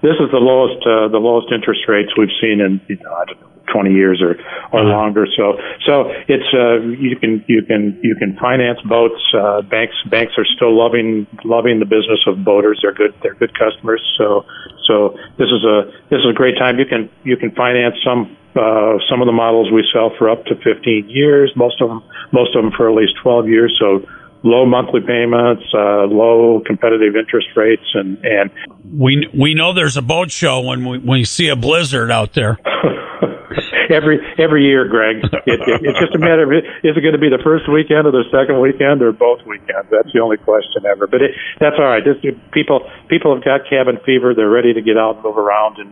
this is the lowest interest rates we've seen in, I don't know, 20 years or longer. So it's you can finance boats. Banks are still loving the business of boaters. They're good customers. So this is a great time. You can finance some of the models we sell for up to 15 years. Most of them for at least 12 years. So low monthly payments, low competitive interest rates, and we know there's a boat show when we see a blizzard out there. Every year, Greg. It's just a matter of, is it going to be the first weekend or the second weekend or both weekends? That's the only question ever. But that's all right. People have got cabin fever. They're ready to get out and move around, and